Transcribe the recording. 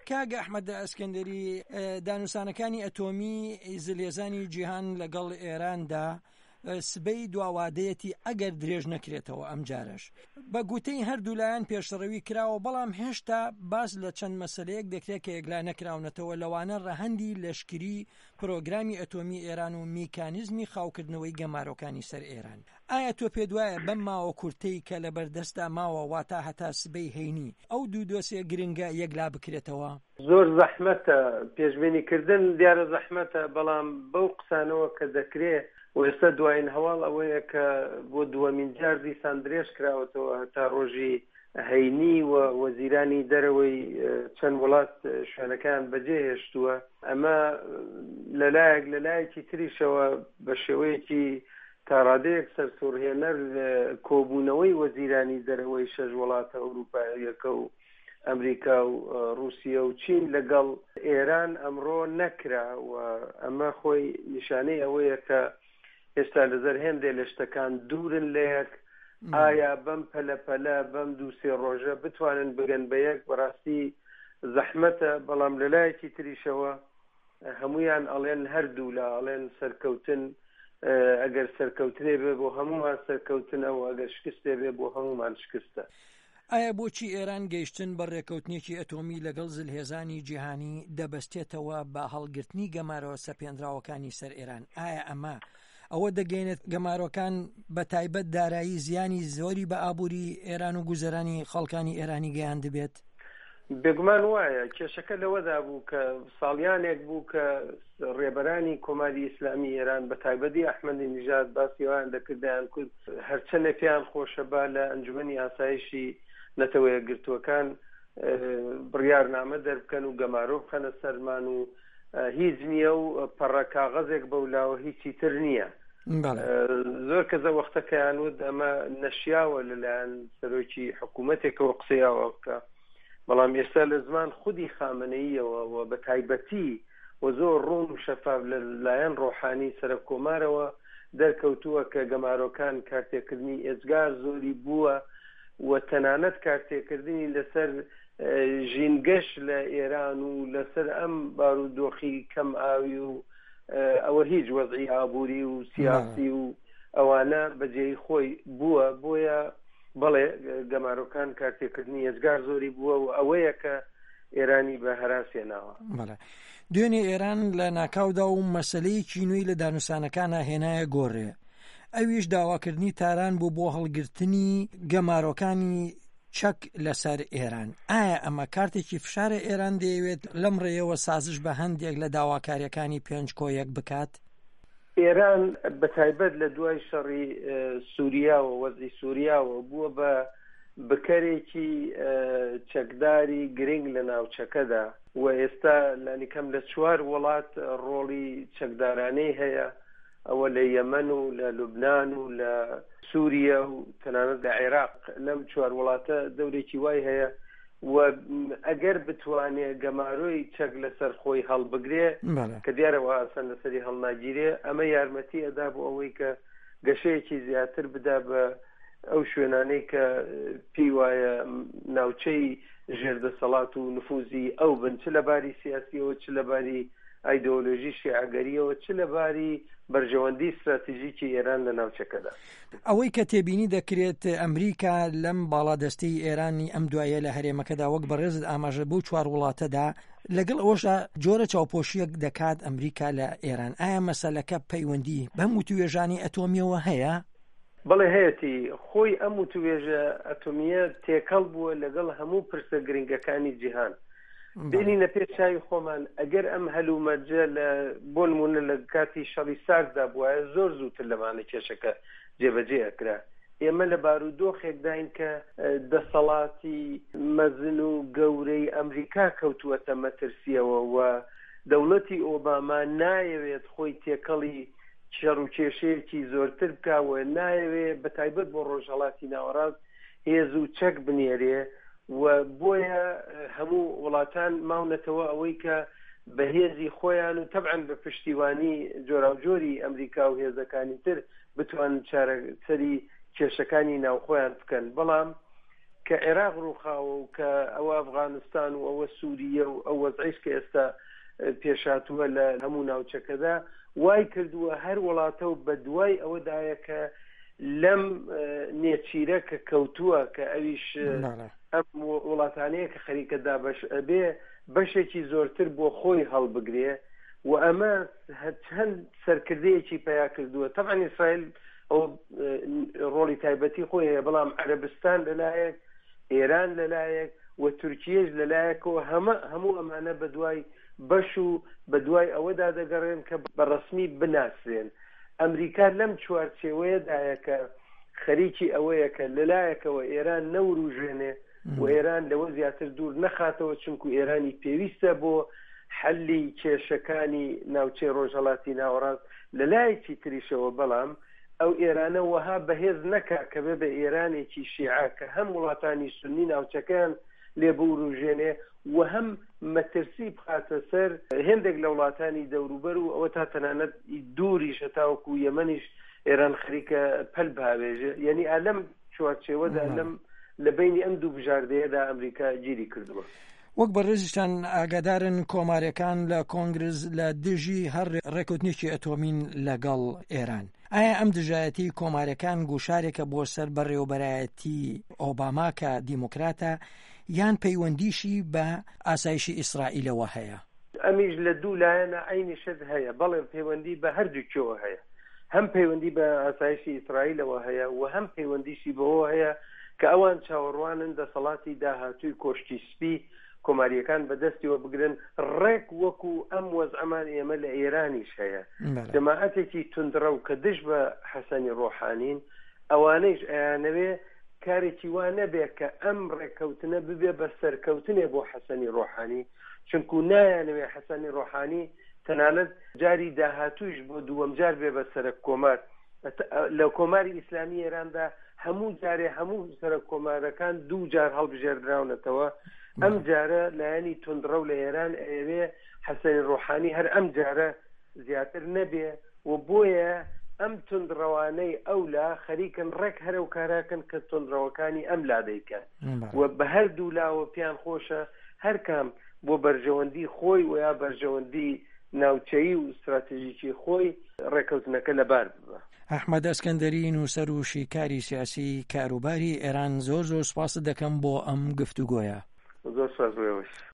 کاگە ئەحمەد ئەسکەندەری، دانووسانەکانی ئەتۆمی زلێزانی جیهان لەگەڵ ئێراندا سبەی دواوادەیەتی ئەگەر درێژ نەکرێتەوە ئەم جارش بە گوتەی هەردوو لایەن پێشڕەوی کراوە، بەڵام هێشتا باس لە چەند مەسەلەیەک دەکرێت کە یەکلا نەکراونەتەوە، لەوانە ڕەهەندی لەشکری پرۆگرامی ئەتۆمی ئێران و میکانیزمی خاوکردنەوەی گەمارۆکانی سەر ئێران. ئایا تۆ پێ دوایە بەم ماوە کورتەی کە لە بەردەستا ماوە واتە هەتا سبەی هەینی ئەو دوو دۆسێ گرنگە یەکلا بکرێتەوە؟ زۆر زەحمەتە پێشبینیکردن، دیارە زەحمەتە، بەڵام بەو قسانەوە کە دەکرێت و ئێستا دوایین هەواڵ ئەوەیە کە بۆ دووەمین جار دیسان درێژ کراوەتەوە هەتا ڕۆژی هەینی و وەزیرانی دەرەوەی چەند وڵات شوێنەکان بەجێ هێشتووە. ئەمە لەلایەکی تریشەوە بە شێوەیەکی تا ڕادەیەک سەرسوڕهێنەر کۆبوونەوەی وەزیرانی دەرەوەی شەش وڵاتە ئەوروپاییەکە و ئەمریکا و رووسیا و چین لەگەڵ ئێران ئەمڕۆ نەکرا و ئەمە خۆی نیشانەی ئەوەیە کە ئێستا لەزەر هێندێ لە شتەکان دوورن لە یەک. ئایا بەم پەلەپەلە بەم دوو سێ ڕۆژە بتوانن بگەن بە یەک؟ بەڕاستی زەحمەتە، بەڵام لەلایەکی تریشەوە هەمویان ئەڵێن هەردوو لە ئەڵێن سەرکەوتن، ئەگەر سەرکەوتنێ بێ بۆ هەمومان سەرکەوتنە و ئەگەر شکستێ بێ بۆ هەمومان شکستە. ئایا بۆچی ئێران گەیشتن بە ڕێکەوتنێکی ئەتۆمی لەگەڵ زلهێزانی جیهانی دەبەستێتەوە بە هەڵگرتنی گەمارەوە سەپێنراوەکانی سەر ئێران؟ ئایا ئەوە دەگەینێت گەمارۆکان بە تایبەت دارایی زیانی زۆری بە ئابووری ئێران و گوزەرانی خەڵکانی ئێرانی گەیان دەبێت؟ بێگومان وایە کێشەکە لەوەدا بوو کە ساڵیانێک بوو کە ڕێبەرانی کۆماری ئیسلامی ئێران بە تایبەتی ئەحمەدی نیژاد باسییان دەکردیان کورد هەرچەندە پێیان خۆشە با لە ئەنجومەنی ئاسایشی نەتەوە یەکگرتووەکان بڕیارنامە دەربکەن و گەمارۆ بخەنە سەرمان و هیچ نییە و پەڕە کاغەزێک بەولاوە هیچی تر نییە. زۆر کەسە وەختەکەیان وت ئەمە نەشیاوە لەلایەن سەرۆکی حکوومەتێکەوە قسەیاوە بکە، بەڵام ئێستا لە زمان خودی خامنەییەوە و بە تایبەتی و زۆر ڕوون و شەفاف لەلایەن ڕۆحانی سەرۆک کۆمارەوە دەرکەوتووە کە گەمارۆکان کارتێکردنی ئێجگار زۆری بووە و تەنانەت کارتێکردنی لەسەر ژینگەش لە ئێران و لەسەر ئەم بارودۆخی کەم ئاوی و ئەوە هیچ وەزعی ئابووری و سیاسی و ئەوانە بەجێی خۆی بووە، بۆیە بەڵێ گەمارۆکان کارتێکردنی ئێجگار زۆری بووە و ئەوەیە کە ئێرانی بە هەراسێناوە. دوێنێ ئێران لە ناکاودا و مەسەلەیەکی نوێی لە دانووسانەکانە هێنایە گۆڕێ، ئەویش داواکردنی تاران بوو بۆ هەڵگرتنی گەمارۆکانی چەک لەسەر ئێران. ئایا ئەمە کارتێکی فشارە ئێران دەیەوێت لەم ڕێیەوە سازش بە هەندێک لە داواکاریەکانی پێنج کۆیەک بکات؟ ئێران بەتایبەت لە دوای شەڕی سووریا و وەزعی سووریاوە بووە بە بکەرێکی چەکداری گرنگ لە ناوچەکەدا و ئێستا لانیکەم لە 4 وڵات ڕۆڵی چەکدارانەی هەیە، ئەوە لە یەمەن و لە لوبنان و لە سووریا و تەنانەت لە عێراق. لەم 4 وڵاتە دەورێکی وای هەیە و ئەگەر بتوانێت گەمارۆی چەک لەسەر خۆی هەڵبگرێ کە دیارەوە ئاسان لەسەری هەڵناگیرێ، ئەمە یارمەتی ئەدا بۆ ئەوەی کە گەشەیەکی زیاتر بدا بە ئەو شوێنانەی کە پێی وایە ناوچەی ژێردەسەڵات و نفوزی ئەو بن، چ لەباری سیاسیەوە، چ لەباری ئایدۆلۆژی شیعەگەریەوە، چ لەباری بەرژەوەندی استراتیژیکی ئێران لە ناوچەکەدا. ئەوەی کە تێبینی دەکرێت ئەمریکا لەم باڵادەستەی ئێرانی ئەم دوایە لە هەرێمەکەدا وەک بەڕێزت ئاماژە بۆ 4 وڵاتەدا، لەگەڵ ئەوەشە جۆرە چاوپۆشیەک دەکات ئەمریکا لە ئێران. ئایا مەسەلەکە پەیوەندی بەم وتوێژانی ئەتۆمیەوە هەیە؟ بەڵێ هەیەتی، خۆی ئەم وتوێژە ئەتۆمیە تێکەڵ بووە لەگەڵ هەموو پرسە گرنگەکانی جیهان. بینینە پێش چاوی خۆمان ئەگەر ئەم هەلومەرجە لە بۆ نمونە لە کاتی شەڕی ساردا بووایە زۆر زووتر لەمانە کێشەکە جێبەجێ ئەکرا. ئێمە لە بارودۆخێکداین کە دەسەڵاتی مەزن و گەورەی ئەمریکا کەوتووەتە مەترسیەوە و دەوڵەتی ئۆباما نایەوێت خۆی تێکەڵی شەڕ و کێشەیەکی زۆرتر بکاوە، نایەوێت بەتایبەت بۆ ڕۆژهەڵاتی ناوەڕاست هێز و چەک بنێرێ و بۆیە هەموو وڵاتان ماونەتەوە ئەوەی کە بەهێزی خۆیان و تەبعاً بە پشتیوانی جۆراوجۆری ئەمریکا و هێزەکانی تر بتوانن چارەسەری کێشەکانی ناوخۆیان بکەن. بەڵام کە عێراق ڕووخاوە و کە ئەوە ئەفغانستان و ئەوە سووریە و ئەو وەزعیش کە ئێستا پێشاتووە لە هەموو ناوچەکەدا وای کردووە هەر وڵاتە و بە دوای ئەوەدایە کە لەم نێچیرە کە کەوتووە کە ئەویش ئەم وڵاتانەیە کە خەریکەدا بەش ئەبێ بەشێکی زۆرتر بۆ خۆی هەڵبگرێ و ئەمە چەند سەرکردەیەکی پیا کردووە. طبعا ئیسرائیل ئەو ڕۆڵی تایبەتی خۆی هەیە، بەڵام عەرەبستان لەلایەک، ئێران لەلایەک و تورکیەش لەلایەکەوە هەموو ئەمانە بە دوای بەش و بە دوای ئەوەدا دەگەڕێن کە بەڕەسمی بناسرێن. ئەمریکا لەم چوارچێوەیەدایە کە خەریکی ئەوەیە کە لەلایەکەوە ئێران نەوروژێنێ و ئێران لەوە زیاتر دوور نەخاتەوە، چونکو ئێرانی پێویستە بۆ حەلی کێشەکانی ناوچەی ڕۆژهەڵاتی ناوەڕاست لەلایەکی تریشەوە، بەڵام ئەو ئێرانە وەها بەهێز نەکا کە بێ بە ئێرانێکی شیعە کە هەم وڵاتانی سونی ناوچەکەیان لێ بوروژێنێ و هەم مەترسی بخاتە سەر هێندێک لە وڵاتانی دەوروبەر و ئەوە تا تەنانەت دووریشە تاوەکو یەمەنیش ئێران خەریکە پەل بهاوێژە. یعنی ئالەم چوارچێوەدا لەم لە بینی ئەم دوو بژاردەیەدا ئەمریکا گیری کردووە. وەک بەڕێزیشتان ئاگادارن کۆمارەکان لە کۆنگرس لە دژی هەر ڕێکوتنیی ئەتۆمین لەگەڵ ئێران. ئایا ئەم دژایەتی کۆمارەکان گوشارێکە بۆ سەر بەڕێوەبەرایەتی ئۆباما کە دیموکراتە یان پەیوەندیشی بە ئاسایشی ئیسرائیلەوە هەیە؟ ئەمیش لە دوو لایەنە عینی شت هەیە، بەڵێ پەیوەندی بە هەردووکیەوە هەیە. هەم پەیوەندی بە ئاسایشی ئیسرائیلەوە هەیە و هەم پەیوەندیشی بەوە هەیە کە ئەوان چاوەڕوانن دەسەڵاتی داهاتووی کۆشتی سپی کۆماریەکان بەدەستیەوە بگرن، ڕێک وەکو ئەم وەزعەمان ئێمە لە ئێرانیش هەیە. جەماعەتێکی توندڕە و کە دژ بە حەسەنی ڕۆحانین ئەوانەیش ئەیانەوێ کارێکی وا نەبێ کە ئەم ڕێککەوتنە ببێ بە سەرکەوتنێ بۆ حەسەنی ڕۆحانی، چونکو نایانەوێ حەسەنی ڕۆحانی تەنانەت جاری داهاتووش بۆ دووەم جار بێ بە سەرک کۆمار. لە کۆماری ئیسلامی ئێراندا هەموو جارێ هەموو سەرک کۆمارەکان دوو جار هەڵبژێردراونەتەوە. ئەم جارە لایەنی توندڕە و لە ئێران ئەوێ حەسەنی ڕۆحانی هەر ئەم جارە زیاتر نەبێ و بۆیە ئەم توندڕەوانەی ئەولا خەریکن ڕێک هەرە و کاراکەن کە توندڕەوەکانی ئەم لادەیکەن و بە هەردوو لاوە پیان خۆشە هەر کام بۆ بەرژەوەندی خۆی و یا بەرژەوەندی ناوچەیی و استراتێژیکی خۆی ڕێکەوتنەکە لەبار ببە. ئەحمەد ئەسکەندەری نووسەر و شیکاری سیاسی کاروباری ئێران، زۆر سوپاس دەکەم بۆ ئەم گفتوگۆیە. زۆر سپاس.